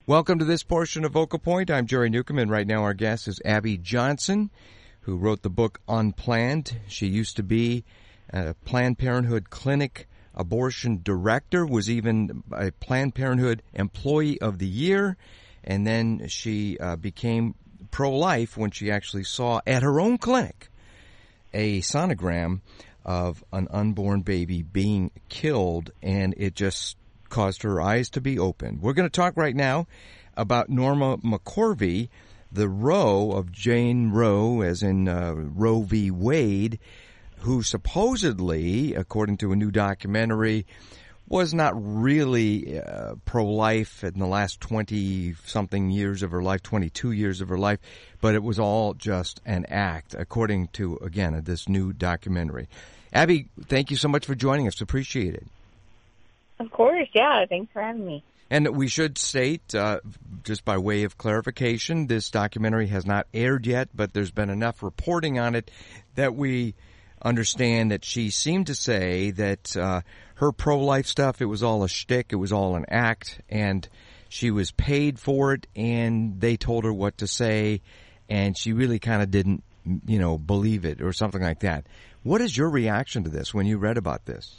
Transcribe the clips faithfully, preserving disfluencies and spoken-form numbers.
Welcome to this portion of Vocal Point. I'm Jerry Newcomb, and right now our guest is Abby Johnson, who wrote the book Unplanned. She used to be a Planned Parenthood clinic abortion director, was even a Planned Parenthood Employee of the Year, and then she uh, became pro-life when she actually saw at her own clinic a sonogram of an unborn baby being killed, and it just caused her eyes to be opened. We're going to talk right now about Norma McCorvey, the Roe of Jane Roe, as in uh, Roe v. Wade, who supposedly, according to a new documentary, was not really uh, pro-life in the last twenty-something years of her life, twenty-two years of her life, but it was all just an act, according to, again, this new documentary. Abby, thank you so much for joining us. Appreciate it. Of course, yeah. Thanks for having me. And we should state, uh, just by way of clarification, this documentary has not aired yet, but there's been enough reporting on it that we understand that she seemed to say that uh, her pro-life stuff, it was all a shtick, it was all an act, and she was paid for it, and they told her what to say, and she really kind of didn't, you know, believe it or something like that. What is your reaction to this when you read about this?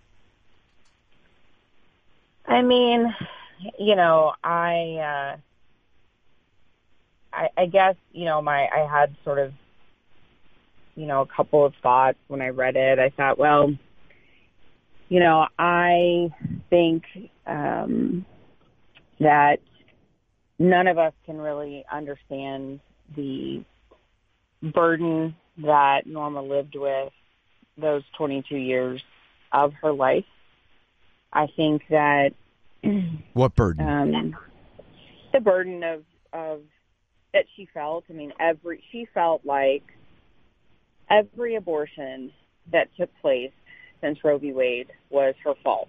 I mean, you know, I, uh, I, I guess, you know, my, I had sort of, you know, a couple of thoughts when I read it. I thought, well, you know, I think, um, that none of us can really understand the burden that Norma lived with those twenty-two years of her life. I think that what burden? Um, the burden of, of that she felt. I mean, every she felt like every abortion that took place since Roe v. Wade was her fault,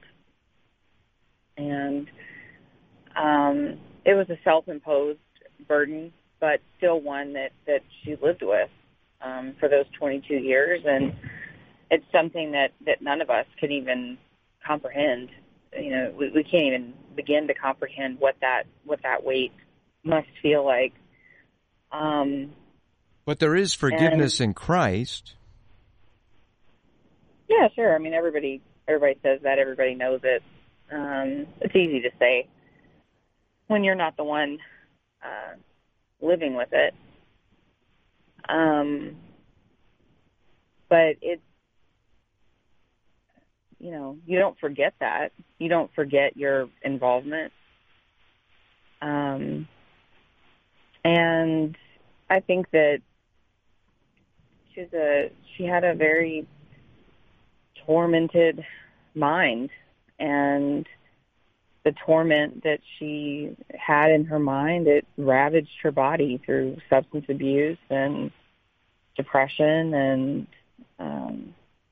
and um, it was a self-imposed burden, but still one that, that she lived with um, for those twenty-two years, and it's something that, that none of us can even comprehend. You know, we, we can't even begin to comprehend what that what that weight must feel like. Um, but there is forgiveness and, in Christ. Yeah, sure. I mean, everybody everybody says that. Everybody knows it. Um, it's easy to say when you're not the one uh, living with it. Um, but it's, you know, you don't forget that. You don't forget your involvement. Um, and I think that she's a, she had a very tormented mind, and the torment that she had in her mind, it ravaged her body through substance abuse and depression and, um,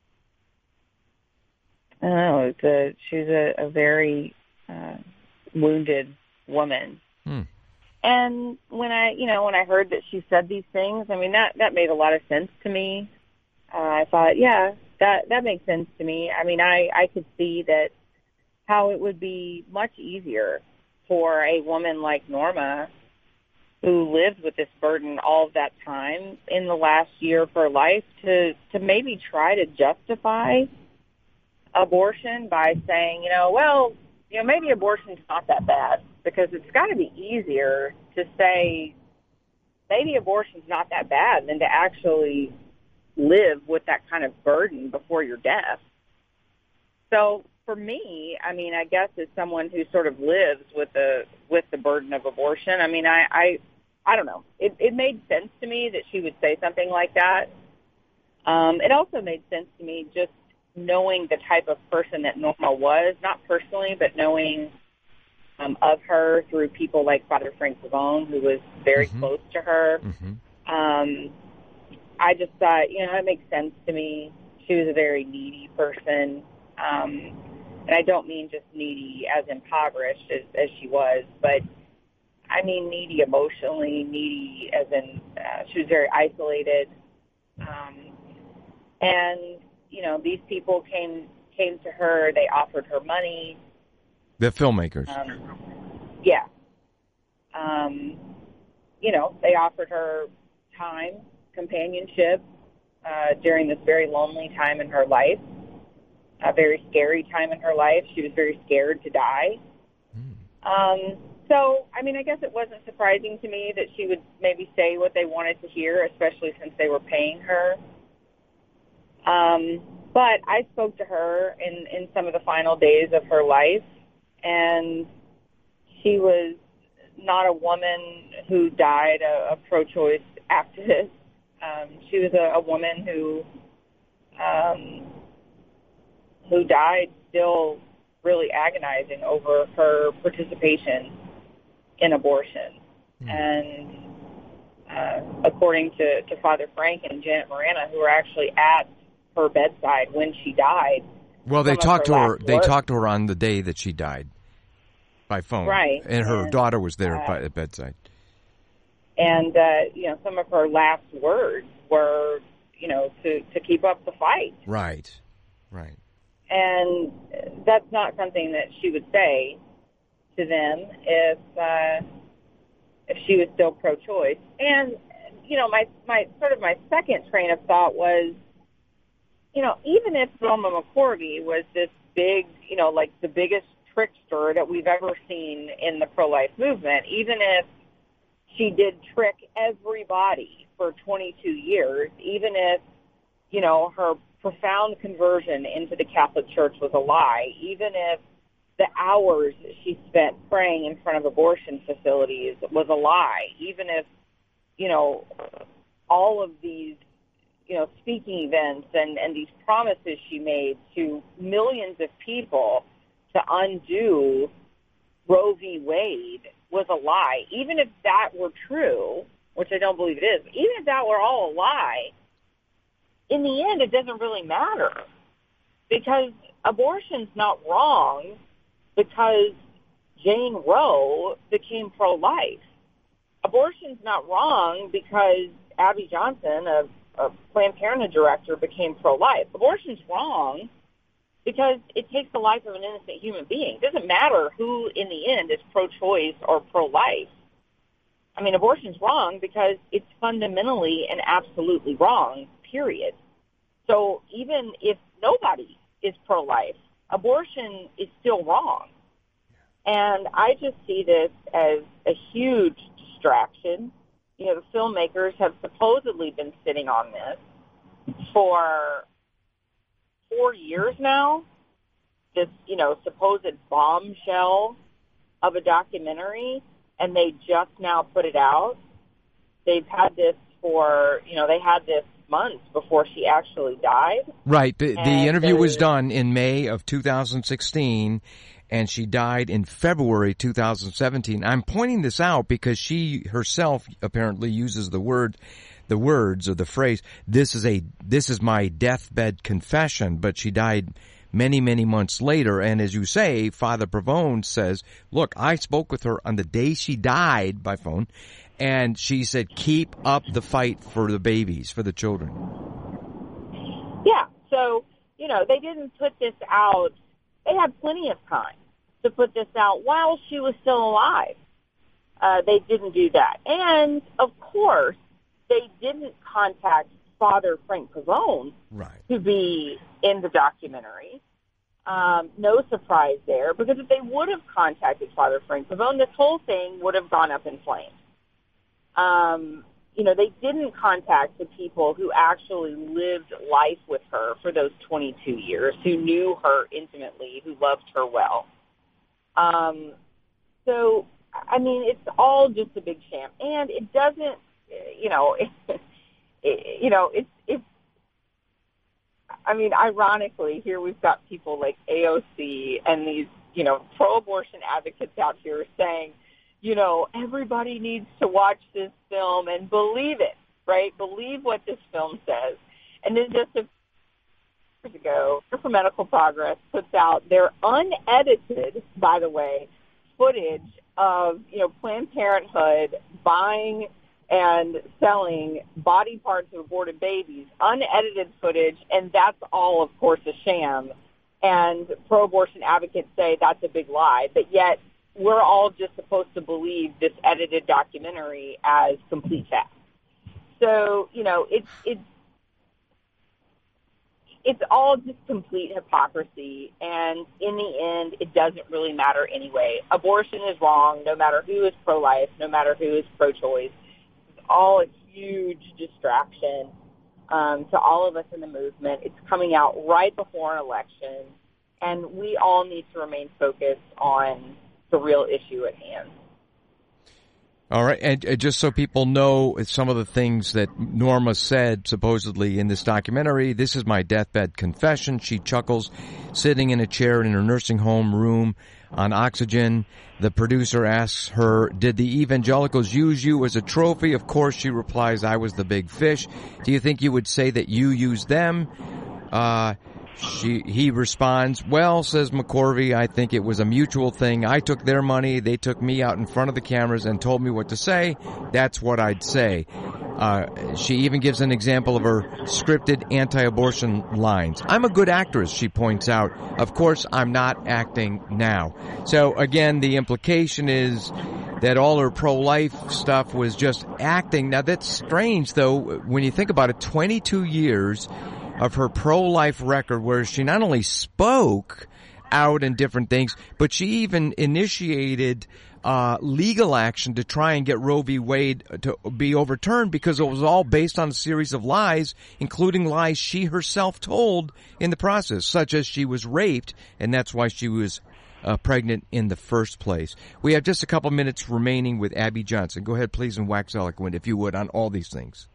I don't know. It's a, she's a, a very uh, wounded woman. Hmm. And when I, you know, when I heard that she said these things, I mean, that, that made a lot of sense to me. Uh, I thought, yeah, that, that makes sense to me. I mean, I, I could see that how it would be much easier for a woman like Norma, who lived with this burden all of that time in the last year of her life, to, to maybe try to justify abortion by saying, you know, well, you know, maybe abortion's not that bad, because it's got to be easier to say maybe abortion's not that bad than to actually live with that kind of burden before your death. So for me, I mean, I guess as someone who sort of lives with the with the burden of abortion, I mean, I I, I don't know. It, it made sense to me that she would say something like that. Um, it also made sense to me just knowing the type of person that Norma was, not personally, but knowing um, of her through people like Father Frank Pavone, who was very mm-hmm. close to her. Mm-hmm. Um, I just thought, you know, it makes sense to me. She was a very needy person. Um, and I don't mean just needy as impoverished as, as she was, but I mean needy emotionally, needy as in uh, she was very isolated. Um, and you know, these people came came to her. They offered her money. The filmmakers. Um, yeah. Um, you know, they offered her time, companionship uh, during this very lonely time in her life, a very scary time in her life. She was very scared to die. Mm. Um, so, I mean, I guess it wasn't surprising to me that she would maybe say what they wanted to hear, especially since they were paying her. Um, but I spoke to her in, in some of the final days of her life, and she was not a woman who died a, a pro-choice activist. Um, she was a, a woman who um, who died still really agonizing over her participation in abortion. Mm. And uh, according to, to Father Frank and Janet Morana, who were actually at her bedside when she died. Well, they talked to her. They talked to her on the day that she died by phone, right? And her and, daughter was there uh, by the bedside. And uh, you know, some of her last words were, you know, to to keep up the fight. Right, right. And that's not something that she would say to them if uh, if she was still pro-choice. And you know, my my sort of my second train of thought was, you know, even if Wilma McCorvey was this big, you know, like the biggest trickster that we've ever seen in the pro-life movement, even if she did trick everybody for twenty-two years, even if, you know, her profound conversion into the Catholic Church was a lie, even if the hours she spent praying in front of abortion facilities was a lie, even if, you know, all of these, you know, speaking events and, and these promises she made to millions of people to undo Roe v. Wade was a lie. Even if that were true, which I don't believe it is, even if that were all a lie, in the end, it doesn't really matter, because abortion's not wrong because Jane Roe became pro-life. Abortion's not wrong because Abby Johnson, a, a Planned Parenthood director, became pro-life. Abortion's wrong because it takes the life of an innocent human being. It doesn't matter who, in the end, is pro-choice or pro-life. I mean, abortion's wrong because it's fundamentally and absolutely wrong, period. So even if nobody is pro-life, abortion is still wrong. And I just see this as a huge distraction. You know, the filmmakers have supposedly been sitting on this for four years now, this, you know, supposed bombshell of a documentary, and they just now put it out. They've had this for, you know, they had this months before she actually died. Right. The, the interview was done in May of two thousand sixteen, and she died in February two thousand seventeen. I'm pointing this out because she herself apparently uses the word, the words or the phrase, this is a, this is my deathbed confession, but she died many, many months later. And as you say, Father Pavone says, look, I spoke with her on the day she died by phone, and she said, keep up the fight for the babies, for the children. Yeah. So, you know, they didn't put this out. They had plenty of time to put this out while she was still alive. Uh, they didn't do that. And, of course, they didn't contact Father Frank Pavone right. to be in the documentary. Um, no surprise there, because if they would have contacted Father Frank Pavone, this whole thing would have gone up in flames. Um, you know, they didn't contact the people who actually lived life with her for those twenty-two years, who knew her intimately, who loved her well. Um, so, I mean, it's all just a big sham. And it doesn't, you know, it, it, you know, it's, it's, I mean, ironically, here we've got people like A O C and these, you know, pro-abortion advocates out here saying, you know, everybody needs to watch this film and believe it, right? Believe what this film says. And then just a few years ago, for Medical Progress puts out their unedited, by the way, footage of, you know, Planned Parenthood buying and selling body parts of aborted babies, unedited footage, and that's all, of course, a sham. And pro-abortion advocates say that's a big lie, but yet we're all just supposed to believe this edited documentary as complete fact. So, you know, it's it's it's all just complete hypocrisy, and in the end, it doesn't really matter anyway. Abortion is wrong, no matter who is pro-life, no matter who is pro-choice. It's all a huge distraction um, to all of us in the movement. It's coming out right before an election, and we all need to remain focused on the real issue at hand. All right, and uh, just so people know some of the things that Norma said supposedly in this documentary, this is my deathbed confession. She chuckles, sitting in a chair in her nursing home room on oxygen. The producer asks her, did the evangelicals use you as a trophy? Of course, she replies, I was the big fish. Do you think you would say that you used them? Uh... She, he responds, well, says McCorvey, I think it was a mutual thing. I took their money. They took me out in front of the cameras and told me what to say. That's what I'd say. Uh, she even gives an example of her scripted anti-abortion lines. I'm a good actress, she points out. Of course, I'm not acting now. So again, the implication is that all her pro-life stuff was just acting. Now that's strange, though, when you think about it, twenty-two years of her pro-life record, where she not only spoke out in different things, but she even initiated uh legal action to try and get Roe v. Wade to be overturned, because it was all based on a series of lies, including lies she herself told in the process, such as she was raped, and that's why she was uh, pregnant in the first place. We have just a couple minutes remaining with Abby Johnson. Go ahead, please, and wax eloquent, if you would, on all these things.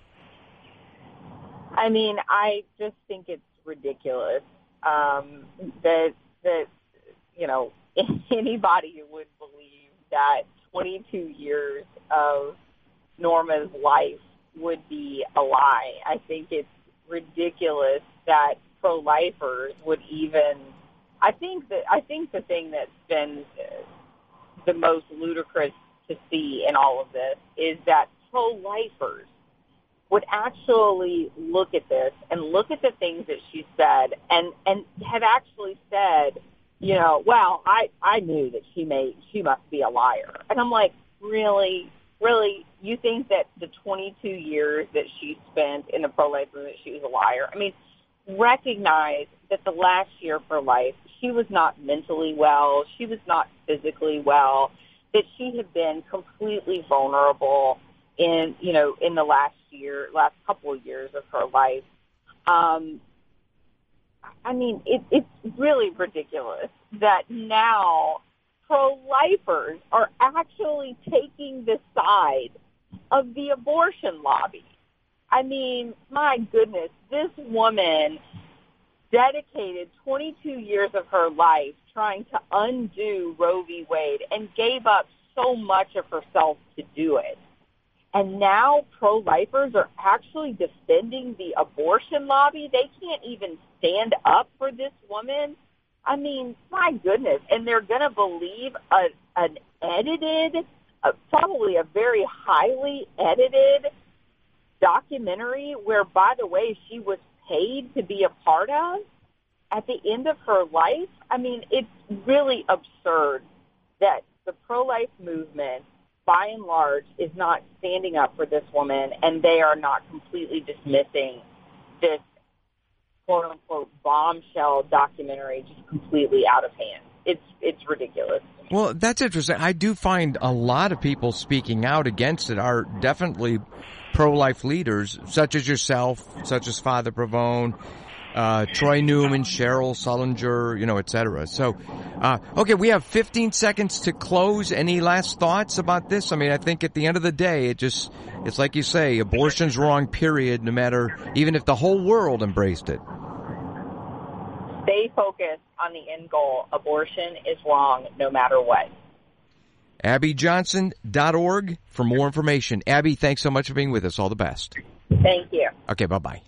I mean, I just think it's ridiculous um, that, that, you know, anybody would believe that twenty-two years of Norma's life would be a lie. I think it's ridiculous that pro-lifers would even, I think that, I think the thing that's been the most ludicrous to see in all of this is that pro-lifers would actually look at this and look at the things that she said and, and have actually said, you know, well, I, I knew that she may, she must be a liar. And I'm like, really, really, you think that the twenty-two years that she spent in the pro-life movement, she was a liar? I mean, recognize that the last year of her life, she was not mentally well, she was not physically well, that she had been completely vulnerable in, you know, in the last year, last couple of years of her life. Um, I mean, it, it's really ridiculous that now pro-lifers are actually taking the side of the abortion lobby. I mean, my goodness, this woman dedicated twenty-two years of her life trying to undo Roe v. Wade and gave up so much of herself to do it. And now pro-lifers are actually defending the abortion lobby. They can't even stand up for this woman. I mean, my goodness. And they're going to believe a, an edited, uh, probably a very highly edited documentary where, by the way, she was paid to be a part of at the end of her life. I mean, it's really absurd that the pro-life movement, by and large, is not standing up for this woman, and they are not completely dismissing this quote-unquote bombshell documentary just completely out of hand. It's it's ridiculous. Well, that's interesting. I do find a lot of people speaking out against it are definitely pro-life leaders, such as yourself, such as Father Pavone, uh, Troy Newman, Cheryl Sullinger, you know, et cetera. So, uh, okay, we have fifteen seconds to close. Any last thoughts about this? I mean, I think at the end of the day, it just, it's like you say, abortion's wrong, period, no matter, even if the whole world embraced it. Stay focused on the end goal. Abortion is wrong, no matter what. Abby Johnson dot org for more information. Abby, thanks so much for being with us. All the best. Thank you. Okay, bye-bye.